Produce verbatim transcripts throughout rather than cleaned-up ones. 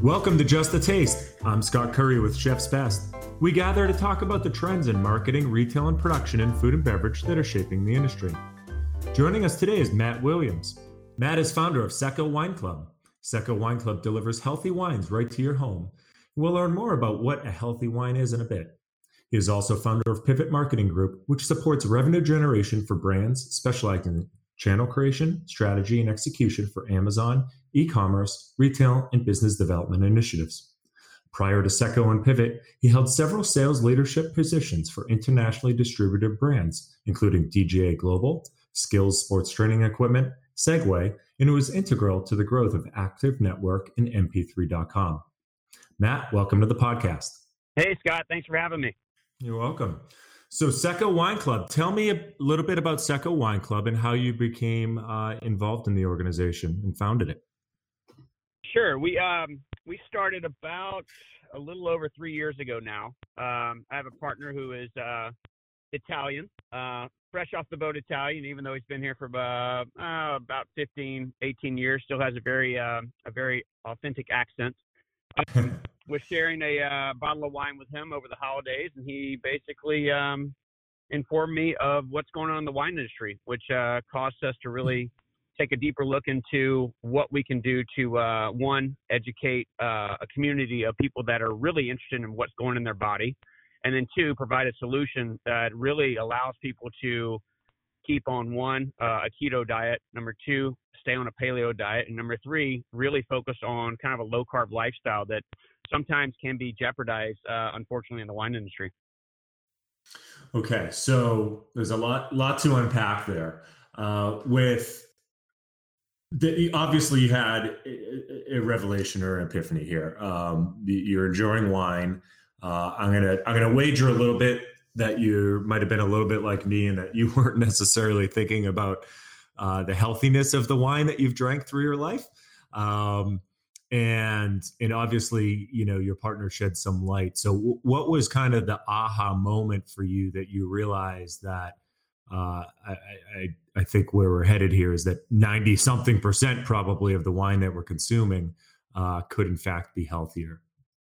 Welcome to Just a Taste. I'm Scott Curry with Chef's Best. We gather to talk about the trends in marketing, retail, and production in food and beverage that are shaping the industry. Joining us today is Matt Williams. Matt is founder of Secco Wine Club. Secco Wine Club delivers healthy wines right to your home. We'll learn more about what a healthy wine is in a bit. He is also founder of Pivot Marketing Group, which supports revenue generation for brands specializing in channel creation, strategy, and execution for Amazon, e-commerce, retail, and business development initiatives. Prior to Secco and Pivot, he held several sales leadership positions for internationally distributed brands, including D G A Global, Skills Sports Training Equipment, Segway, and it was integral to the growth of Active Network and M P three dot com. Matt, welcome to the podcast. Hey, Scott. Thanks for having me. You're welcome. So Secco Wine Club, tell me a little bit about Secco Wine Club and how you became uh, involved in the organization and founded it. Sure. We um we started about a little over three years ago now. Um, I have a partner who is uh, Italian, uh, fresh off the boat Italian, even though he's been here for uh, uh, about fifteen, eighteen years, still has a very uh, a very authentic accent. Um, was sharing a uh, bottle of wine with him over the holidays, and he basically um, informed me of what's going on in the wine industry, which uh, caused us to really take a deeper look into what we can do to, uh, one, educate uh, a community of people that are really interested in what's going in their body, and then two, provide a solution that really allows people to keep on, one, uh, a keto diet, number two, stay on a paleo diet, and number three, really focus on kind of a low-carb lifestyle that sometimes can be jeopardized, uh, unfortunately, in the wine industry. Okay, so there's a lot, lot to unpack there. Uh, with the, obviously, you had a, a revelation or an epiphany here. Um, you're enjoying wine. Uh, I'm gonna, I'm gonna wager a little bit that you might have been a little bit like me, and that you weren't necessarily thinking about uh, the healthiness of the wine that you've drank through your life. Um, And and obviously, you know, your partner shed some light. So w- what was kind of the aha moment for you that you realized that uh, I, I, I think where we're headed here is that ninety something percent probably of the wine that we're consuming uh, could in fact be healthier?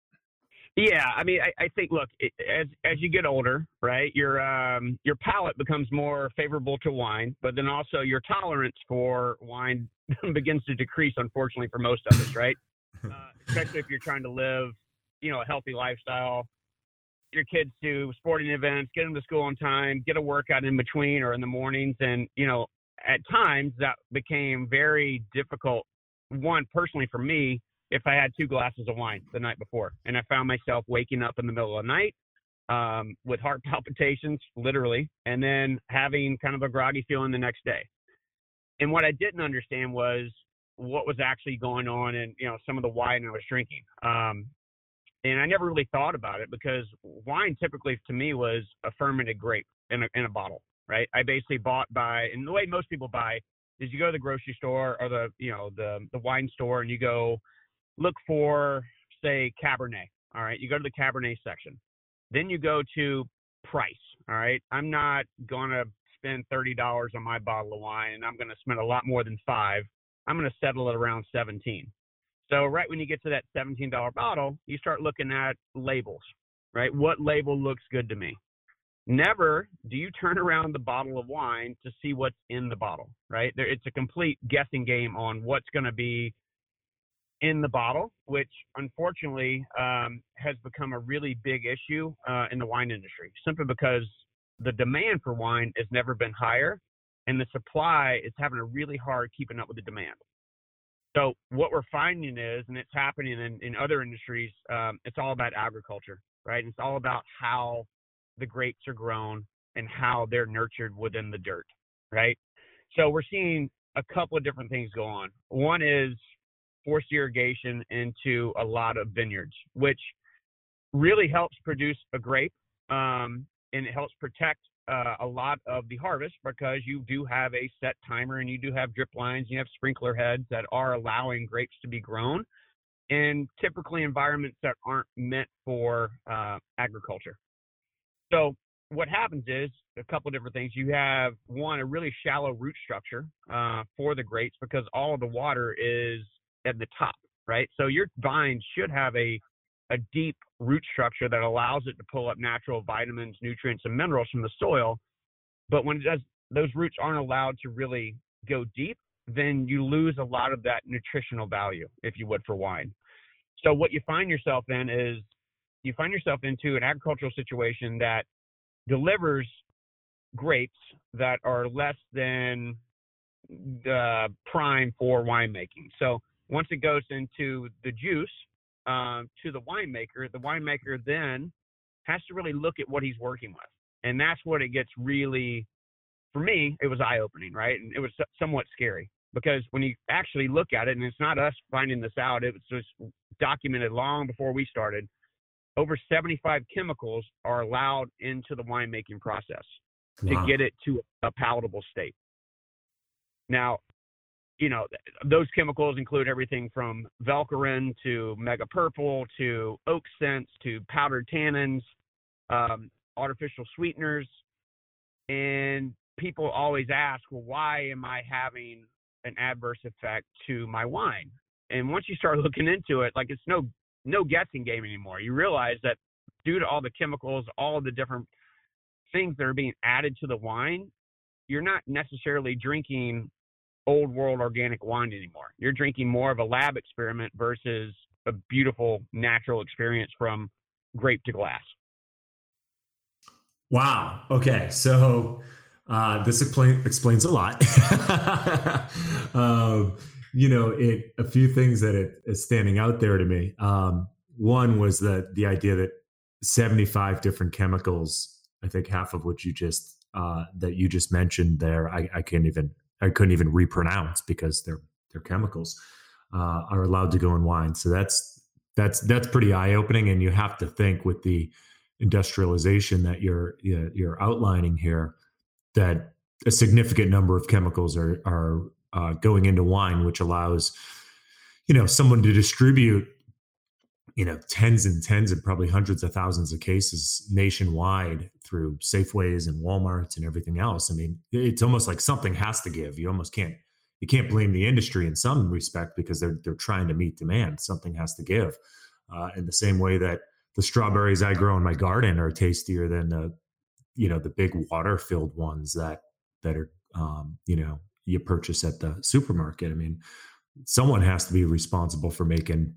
Yeah, I mean, I, I think, look, it, as as you get older, right, your um, your palate becomes more favorable to wine, but then also your tolerance for wine begins to decrease, unfortunately, for most of us, right? Uh, especially if you're trying to live, you know, a healthy lifestyle, get your kids to sporting events, get them to school on time, get a workout in between or in the mornings. And, you know, at times that became very difficult. One, personally for me, if I had two glasses of wine the night before and I found myself waking up in the middle of the night um, with heart palpitations, literally, and then having kind of a groggy feeling the next day. And what I didn't understand was what was actually going on in, you know, some of the wine I was drinking. Um, and I never really thought about it because wine typically to me was a fermented grape in a, in a bottle, right? I basically bought by, and the way most people buy is you go to the grocery store or the, you know, the, the wine store and you go look for, say, Cabernet. All right. You go to the Cabernet section. Then you go to price. All right. I'm not going to spend thirty dollars on my bottle of wine and I'm going to spend a lot more than five. I'm going to settle it around seventeen. So right when you get to that seventeen dollars bottle, you start looking at labels, right? What label looks good to me? Never do you turn around the bottle of wine to see what's in the bottle, right? There, it's a complete guessing game on what's going to be in the bottle, which unfortunately um, has become a really big issue uh, in the wine industry, simply because the demand for wine has never been higher, and the supply is having a really hard keeping up with the demand. So what we're finding is, and it's happening in, in other industries, um, it's all about agriculture, right? It's all about how the grapes are grown and how they're nurtured within the dirt, right? So we're seeing a couple of different things go on. One is forced irrigation into a lot of vineyards, which really helps produce a grape, um, and it helps protect uh, a lot of the harvest because you do have a set timer and you do have drip lines, you have sprinkler heads that are allowing grapes to be grown in typically environments that aren't meant for uh, agriculture. So what happens is a couple of different things. You have, one, a really shallow root structure uh, for the grapes because all of the water is at the top, right? So your vine should have a a deep root structure that allows it to pull up natural vitamins, nutrients, and minerals from the soil. But when it does, those roots aren't allowed to really go deep, then you lose a lot of that nutritional value, if you would, for wine. So what you find yourself in is you find yourself into an agricultural situation that delivers grapes that are less than the prime for winemaking. So once it goes into the juice uh, to the winemaker, the winemaker then has to really look at what he's working with. And that's what it gets really, for me, it was eye-opening, right? And it was somewhat scary because when you actually look at it, and it's not us finding this out, it was just documented long before we started, over seventy-five chemicals are allowed into the winemaking process wow. to get it to a palatable state. Now, you know, those chemicals include everything from Velcorin to Mega Purple to oak scents to powdered tannins, um, artificial sweeteners. And people always ask, well, why am I having an adverse effect to my wine? And once you start looking into it, like it's no no guessing game anymore. You realize that due to all the chemicals, all the different things that are being added to the wine, you're not necessarily drinking old world organic wine anymore. You're drinking more of a lab experiment versus a beautiful natural experience from grape to glass. Wow. Okay. So uh, this explain, explains a lot. um, you know, it a few things that it is standing out there to me. Um, one was that the idea that seventy-five different chemicals, I think half of which you just uh, that you just mentioned there, I, I can't even I couldn't even repronounce because they're they're chemicals uh, are allowed to go in wine. So that's that's that's pretty eye opening, and you have to think with the industrialization that you're you're outlining here that a significant number of chemicals are are uh, going into wine, which allows you know someone to distribute you know tens and tens and probably hundreds of thousands of cases nationwide through Safeways and Walmarts and everything else. I mean, it's almost like something has to give. You almost can't you can't blame the industry in some respect because they're they're trying to meet demand. Something has to give. Uh, in the same way that the strawberries I grow in my garden are tastier than the, you know, the big water-filled ones that that are, um, you know, you purchase at the supermarket. I mean, someone has to be responsible for making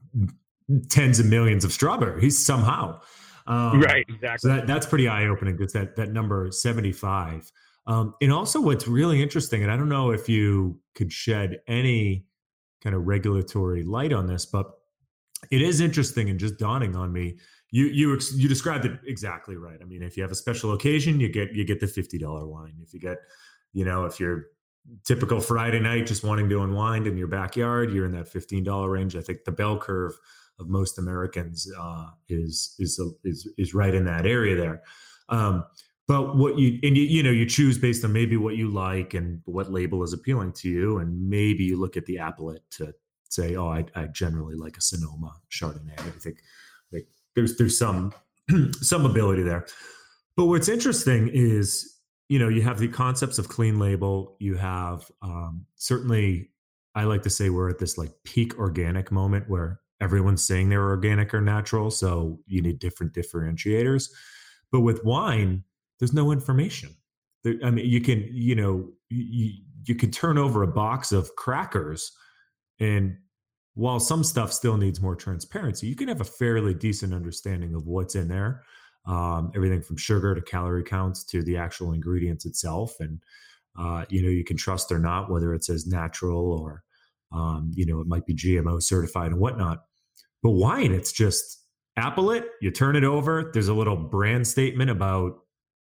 tens of millions of strawberries somehow. Um, right, exactly. So that, that's pretty eye-opening because that that number seventy-five. Um, and also, what's really interesting, and I don't know if you could shed any kind of regulatory light on this, but it is interesting and just dawning on me. You you you described it exactly right. I mean, if you have a special occasion, you get you get the fifty dollars wine. If you get, you know, if you're typical Friday night just wanting to unwind in your backyard, you're in that fifteen dollars range. I think the bell curve of most Americans uh, is is is is right in that area there. Um, but what you and you you know you choose based on maybe what you like and what label is appealing to you, and maybe you look at the appellate to say, oh, I, I generally like a Sonoma Chardonnay. I think like there's there's some some ability there. But what's interesting is, you know, you have the concepts of clean label. You have um, certainly, I like to say we're at this like peak organic moment where everyone's saying they're organic or natural. So you need different differentiators. But with wine, there's no information. There, I mean, you can, you know, you, you can turn over a box of crackers, and while some stuff still needs more transparency, you can have a fairly decent understanding of what's in there. Um, everything from sugar to calorie counts to the actual ingredients itself. And, uh, you know, you can trust or not whether it says natural or, um, you know, it might be G M O certified and whatnot. But wine, it's just appellate. You turn it over. There's a little brand statement about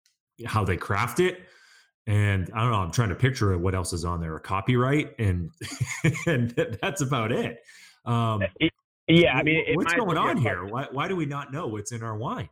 how they craft it. And I don't know, I'm trying to picture what else is on there, a copyright, and and that's about it. Um, yeah, I mean, what's going on here? Why, why do we not know what's in our wine?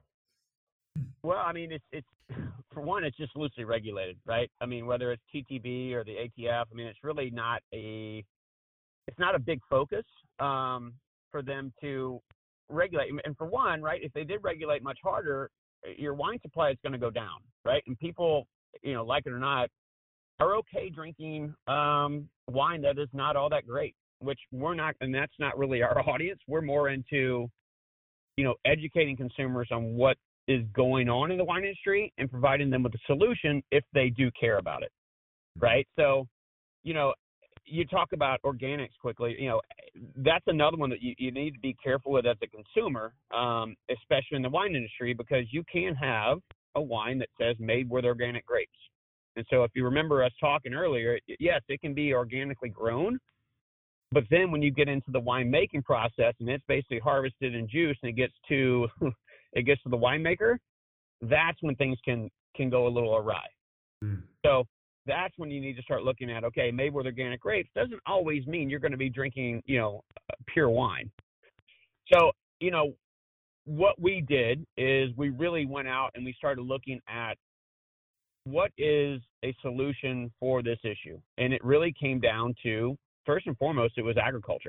Well, I mean, it's it's for one, it's just loosely regulated, right? I mean, whether it's T T B or the A T F, I mean, it's really not a it's not a big focus um, for them to regulate. And for one, right, if they did regulate much harder, your wine supply is going to go down, right? And people, you know, like it or not, are okay drinking um, wine that is not all that great. which we're not, and that's not really our audience. We're more into, you know, educating consumers on what is going on in the wine industry and providing them with a solution if they do care about it, right? So, you know, you talk about organics quickly, you know, that's another one that you, you need to be careful with as a consumer, um, especially in the wine industry, because you can have a wine that says made with organic grapes. And so if you remember us talking earlier, yes, it can be organically grown, but then when you get into the wine making process and it's basically harvested and juiced and it gets to it gets to the winemaker, that's when things can can go a little awry. Mm. So that's when you need to start looking at, okay, made with organic grapes doesn't always mean you're going to be drinking, you know, pure wine. So, you know, what we did is we really went out and we started looking at what is a solution for this issue. And it really came down to, first and foremost, it was agriculture.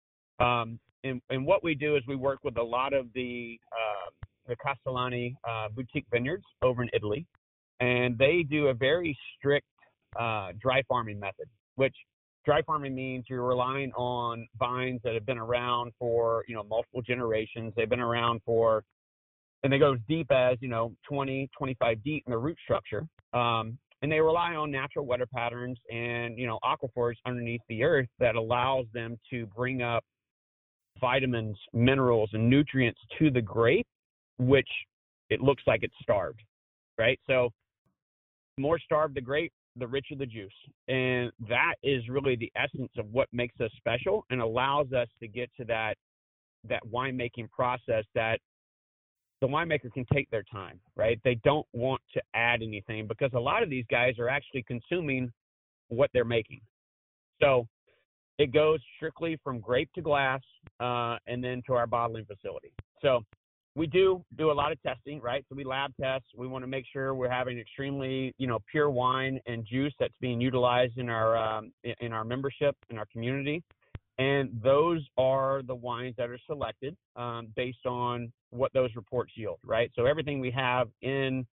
Um, and, and what we do is we work with a lot of the, uh, the Castellani uh, boutique vineyards over in Italy, and they do a very strict uh, dry farming method, which dry farming means you're relying on vines that have been around for, you know, multiple generations. They've been around for, and they go as deep as, you know, twenty, twenty-five deep in the root structure. Um, and they rely on natural weather patterns and, you know, aquifers underneath the earth that allows them to bring up vitamins, minerals, and nutrients to the grape, which it looks like it's starved, right? So the more starved the grape, the richer the juice. And that is really the essence of what makes us special and allows us to get to that, that winemaking process that the winemaker can take their time, right? They don't want to add anything because a lot of these guys are actually consuming what they're making. So it goes strictly from grape to glass uh, and then to our bottling facility. So we do do a lot of testing, right? So we lab test. We want to make sure we're having extremely, you know, pure wine and juice that's being utilized in our um, in our membership, in our community. And those are the wines that are selected um, based on what those reports yield, right? So everything we have in,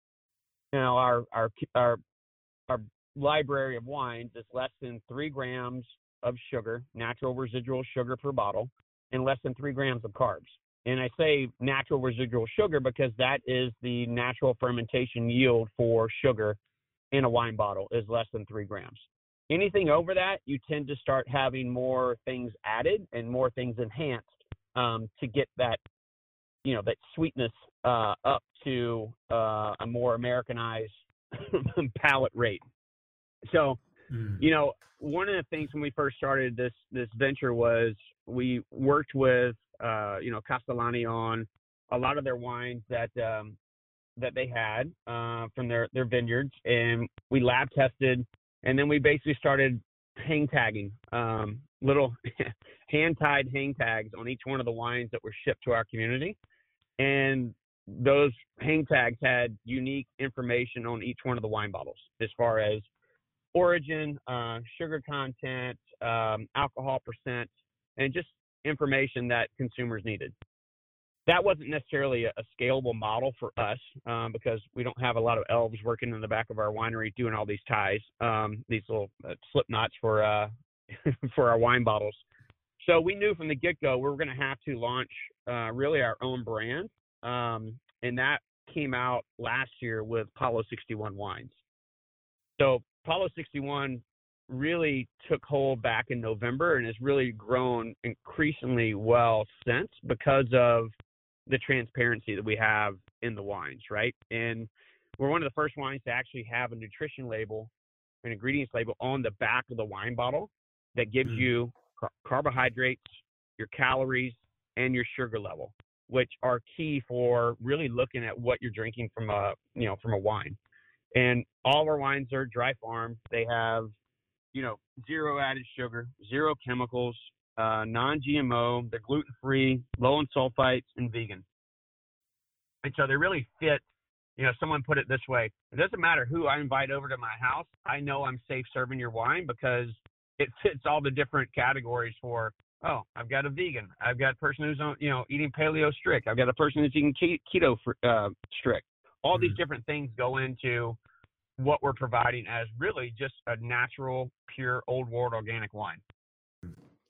you know, our our our our library of wines is less than three grams of sugar, natural residual sugar per bottle, and less than three grams of carbs. And I say natural residual sugar because that is the natural fermentation yield for sugar in a wine bottle is less than three grams. Anything over that, you tend to start having more things added and more things enhanced um, to get that, you know, that sweetness uh, up to uh, a more Americanized palate rate. So, mm. you know, one of the things when we first started this this venture was we worked with, uh, you know, Castellani on a lot of their wines that um, that they had uh, from their, their vineyards, and we lab tested. And then we basically started hang tagging, um, little hand-tied hang tags on each one of the wines that were shipped to our community. And those hang tags had unique information on each one of the wine bottles as far as origin, uh, sugar content, um, alcohol percent, and just information that consumers needed. That wasn't necessarily a, a scalable model for us um, because we don't have a lot of elves working in the back of our winery doing all these ties, um, these little uh, slip knots for uh, for our wine bottles. So we knew from the get-go we were going to have to launch uh, really our own brand, um, and that came out last year with Paulo sixty-one Wines. So Paulo sixty-one really took hold back in November and has really grown increasingly well since because of the transparency that we have in the wines, right? And we're one of the first wines to actually have a nutrition label, an ingredients label on the back of the wine bottle that gives mm. you car- carbohydrates, your calories, and your sugar level, which are key for really looking at what you're drinking from a, you know, from a wine. And all of our wines are dry farmed. They have, you know, zero added sugar, zero chemicals, uh, non-G M O, they're gluten-free, low in sulfites, and vegan. And so they really fit, you know, someone put it this way, it doesn't matter who I invite over to my house, I know I'm safe serving your wine because it fits all the different categories for, oh, I've got a vegan, I've got a person who's, on, you know, eating paleo strict, I've got a person who's eating keto uh, strict. All mm-hmm. these different things go into what we're providing as really just a natural, pure, old world organic wine.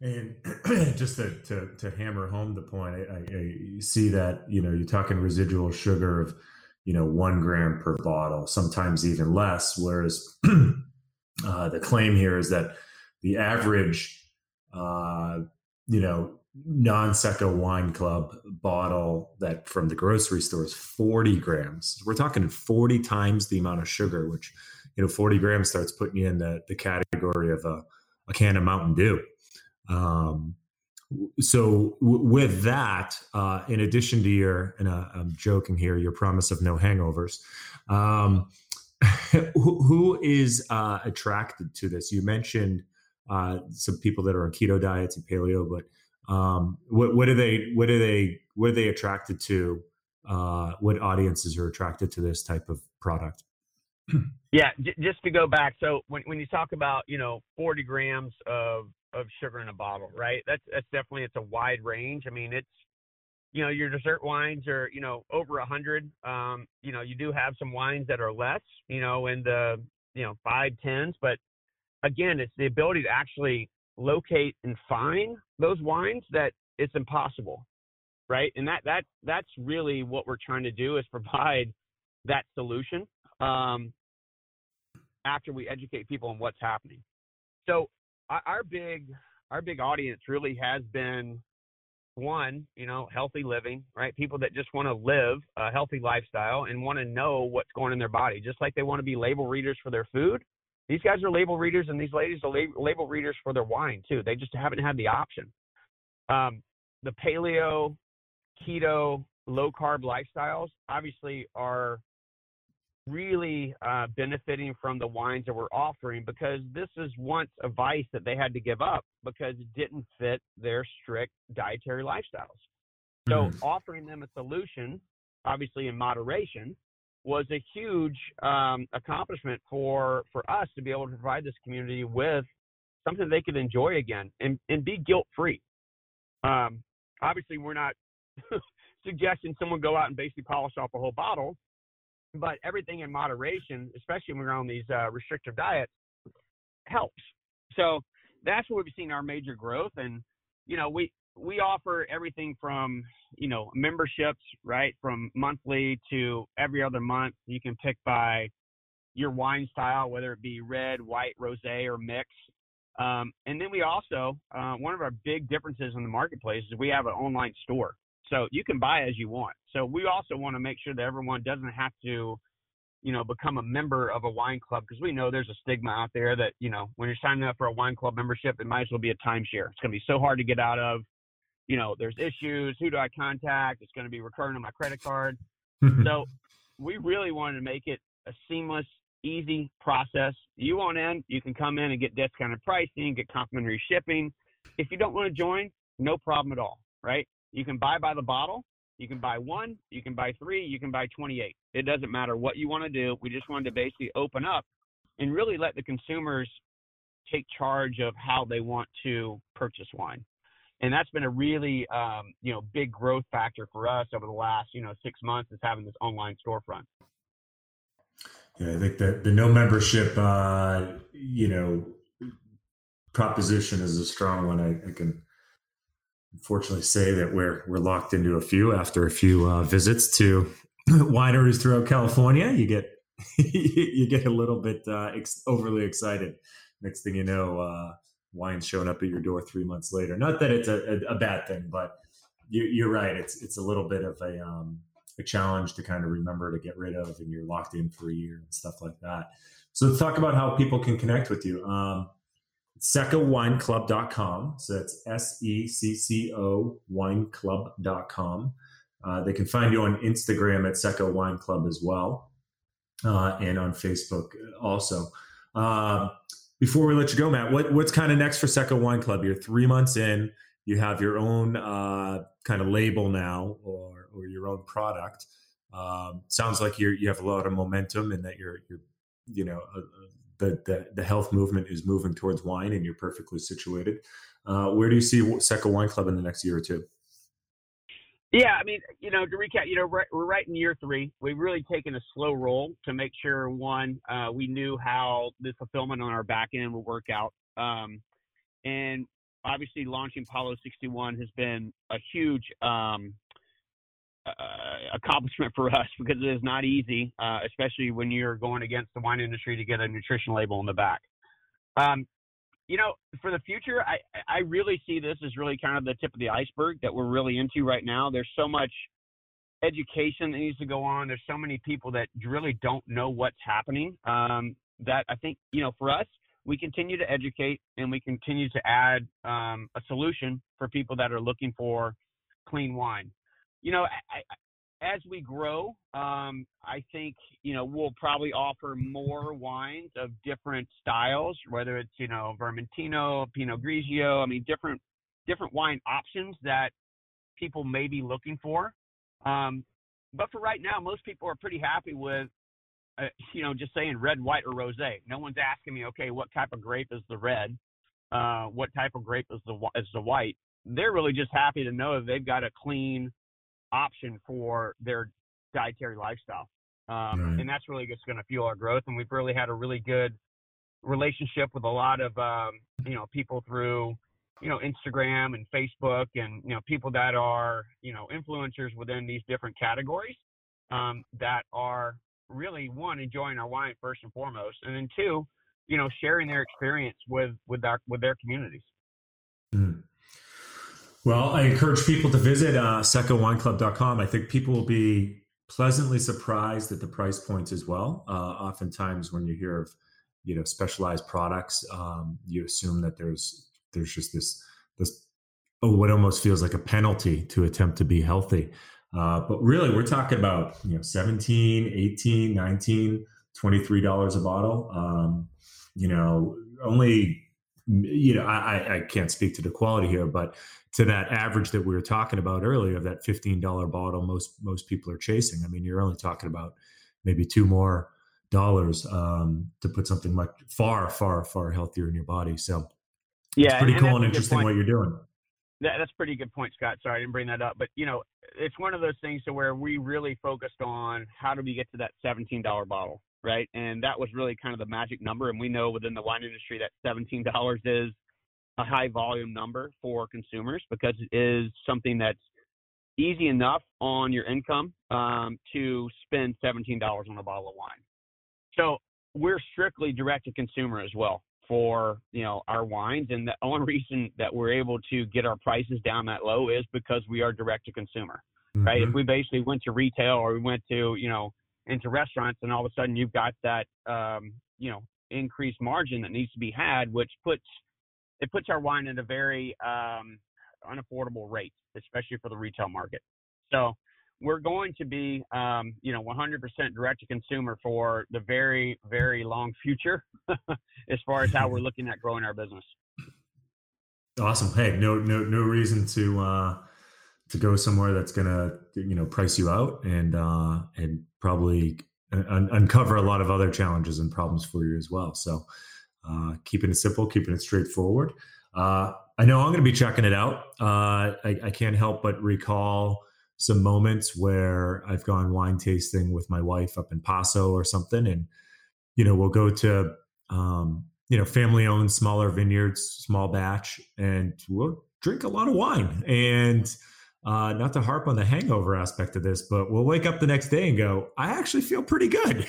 And just to, to, to hammer home the point, I, I, I see that, you know, you're talking residual sugar of, you know, one gram per bottle, sometimes even less. Whereas uh, the claim here is that the average, uh, you know, non-Secco Wine Club bottle that from the grocery store is forty grams. We're talking forty times the amount of sugar, which, you know, forty grams starts putting you in the, the category of a, a can of Mountain Dew. Um, so w- with that, uh, in addition to your, and uh, I'm joking here, your promise of no hangovers, um, who, who is uh, attracted to this? You mentioned uh, some people that are on keto diets and paleo, but um, what, what are they? What are they? What are they attracted to? Uh, what audiences are attracted to this type of product? Yeah, j- just to go back. So when when you talk about, you know, forty grams of of sugar in a bottle, right? That's that's definitely, it's a wide range. I mean, it's, you know, your dessert wines are, you know, over a hundred. Um, you know, you do have some wines that are less, you know, in the, you know, five tens, but again, it's the ability to actually locate and find those wines that it's impossible, right? And that that that's really what we're trying to do, is provide that solution. Um, after we educate people on what's happening. So our big our big audience really has been, one, you know, healthy living, right? People that just want to live a healthy lifestyle and want to know what's going in their body, just like they want to be label readers for their food. These guys are label readers, and these ladies are label readers for their wine too. They just haven't had the option. Um, the paleo, keto, low carb lifestyles obviously are really uh, benefiting from the wines that we're offering, because this is once a vice that they had to give up because it didn't fit their strict dietary lifestyles. So Mhm. offering them a solution, obviously in moderation, was a huge um, accomplishment for, for us to be able to provide this community with something they could enjoy again and, and be guilt-free. Um, obviously, we're not suggesting someone go out and basically polish off a whole bottle, but everything in moderation, especially when we're on these uh, restrictive diets, helps. So that's where we've seen our major growth. And, you know, we, we offer everything from, you know, memberships, right, from monthly to every other month. You can pick by your wine style, whether it be red, white, rosé, or mix. Um, and then we also, uh, one of our big differences in the marketplace is we have an online store. So you can buy as you want. So we also want to make sure that everyone doesn't have to, you know, become a member of a wine club, because we know there's a stigma out there that, you know, when you're signing up for a wine club membership, it might as well be a timeshare. It's going to be so hard to get out of. You know, there's issues. Who do I contact? It's going to be recurring on my credit card. So we really wanted to make it a seamless, easy process. You want in, you can come in and get discounted pricing, get complimentary shipping. If you don't want to join, no problem at all, right? You can buy by the bottle. You can buy one, you can buy three, you can buy twenty-eight. It doesn't matter what you want to do. We just wanted to basically open up and really let the consumers take charge of how they want to purchase wine. And that's been a really, um, you know, big growth factor for us over the last, you know, six months, is having this online storefront. Yeah, I think that the no membership, uh, you know, proposition is a strong one. I, I can unfortunately say that we're we're locked into a few after a few uh, visits to wineries throughout California. You get you get a little bit uh, ex- overly excited. Next thing you know, uh, wine's showing up at your door three months later. Not that it's a, a, a bad thing, but you, you're right. It's it's a little bit of a um, a challenge to kind of remember to get rid of, and you're locked in for a year and stuff like that. So let's talk about how people can connect with you. Um, secco wine club dot com. So that's S E C C O wine club dot com. Uh, they can find you on Instagram at Secco Wine Club as well, uh, and on Facebook also. Uh, before we let you go, Matt, what, what's kind of next for Secco Wine Club? You're three months in. You have your own uh, kind of label now, or or your own product. Um, sounds like you you have a lot of momentum, and that you're you're you know uh, the, the the health movement is moving towards wine, and you're perfectly situated. Uh, where do you see Secco Wine Club in the next year or two? Yeah, I mean, you know, to recap, you know, we're, we're right in year three. We've really taken a slow roll to make sure, one, uh, we knew how the fulfillment on our back end would work out. Um, and obviously launching Paulo sixty-one has been a huge um, uh, accomplishment for us because it is not easy, uh, especially when you're going against the wine industry to get a nutrition label in the back. Um, you know, for the future, I, I really see this as really kind of the tip of the iceberg that we're really into right now. There's so much education that needs to go on. There's so many people that really don't know what's happening um, that I think, you know, for us, we continue to educate and we continue to add um, a solution for people that are looking for clean wine. You know, I, I, as we grow, um, I think, you know, we'll probably offer more wines of different styles, whether it's, you know, Vermentino, Pinot Grigio, I mean, different, different wine options that people may be looking for. Um, but for right now, most people are pretty happy with, uh, you know, just saying red, white, or rosé. No one's asking me, okay, what type of grape is the red? Uh, what type of grape is the is the white? They're really just happy to know that they've got a clean option for their dietary lifestyle. Um, Right. and that's really just going to fuel our growth. And we've really had a really good relationship with a lot of, um, you know, people through, you know, Instagram and Facebook and, you know, people that are, you know, influencers within these different categories um, that are really, one, enjoying our wine first and foremost. And then two, you know, sharing their experience with, with our, with their communities. Mm. Well, I encourage people to visit uh, seco wine club dot com. I think people will be pleasantly surprised at the price points as well. Uh, oftentimes, when you hear of you know specialized products, um, you assume that there's there's just this this oh, what almost feels like a penalty to attempt to be healthy. Uh, but really, we're talking about you know seventeen, eighteen, nineteen, twenty-three dollars a bottle. Um, you know, only you know I, I can't speak to the quality here, but to that average that we were talking about earlier of that fifteen dollars bottle most most people are chasing. I mean, you're only talking about maybe two more dollars um, to put something much far, far, far healthier in your body. So yeah, it's pretty and, cool and and interesting what you're doing. That, that's a pretty good point, Scott. Sorry, I didn't bring that up. But, you know, it's one of those things to where we really focused on how do we get to that seventeen dollars bottle, right? And that was really kind of the magic number. And we know within the wine industry that seventeen dollars is a high volume number for consumers because it is something that's easy enough on your income um, to spend seventeen dollars on a bottle of wine. So we're strictly direct to consumer as well for, you know, our wines. And the only reason that we're able to get our prices down that low is because we are direct to consumer, mm-hmm. right? If we basically went to retail or we went to, you know, into restaurants and all of a sudden you've got that, um, you know, increased margin that needs to be had, which puts, it puts our wine at a very um, unaffordable rate, especially for the retail market. So we're going to be, um, you know, one hundred percent direct to consumer for the very, very long future as far as how we're looking at growing our business. Awesome. Hey, no, no, no reason to, uh, to go somewhere that's going to, you know, price you out and, uh, and probably un- uncover a lot of other challenges and problems for you as well. So, Uh, keeping it simple, keeping it straightforward. Uh, I know I'm going to be checking it out. Uh, I, I can't help but recall some moments where I've gone wine tasting with my wife up in Paso or something. And, you know, we'll go to, um, you know, family owned smaller vineyards, small batch, and we'll drink a lot of wine. And Uh, not to harp on the hangover aspect of this, but we'll wake up the next day and go, I actually feel pretty good.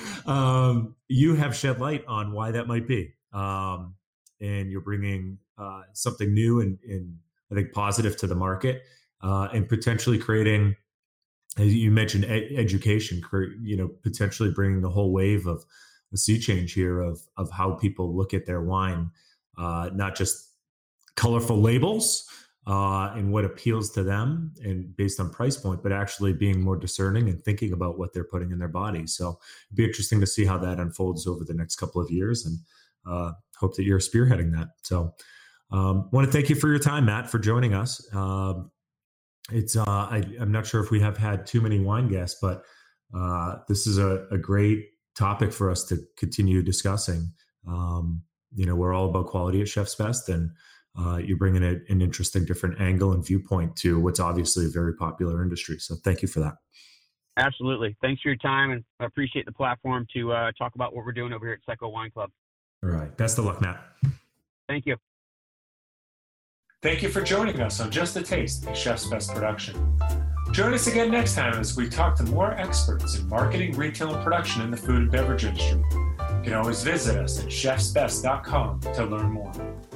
um, you have shed light on why that might be. Um, and you're bringing uh, something new and, and I think positive to the market uh, and potentially creating, as you mentioned, ed- education, you know, potentially bringing the whole wave of a sea change here of, of how people look at their wine, uh, not just colorful labels, Uh, and what appeals to them and based on price point, but actually being more discerning and thinking about what they're putting in their body. So it'd be interesting to see how that unfolds over the next couple of years and uh, hope that you're spearheading that. So um, want to thank you for your time, Matt, for joining us. Uh, it's uh, I, I'm not sure if we have had too many wine guests, but uh, this is a, a great topic for us to continue discussing. Um, you know, we're all about quality at Chef's Best, and Uh, you're bringing a, an interesting different angle and viewpoint to what's obviously a very popular industry. So thank you for that. Absolutely. Thanks for your time, and I appreciate the platform to uh, talk about what we're doing over here at Seco Wine Club. All right. Best of luck, Matt. Thank you. Thank you for joining us on Just a Taste, a Chef's Best production. Join us again next time as we talk to more experts in marketing, retail, and production in the food and beverage industry. You can always visit us at chefs best dot com to learn more.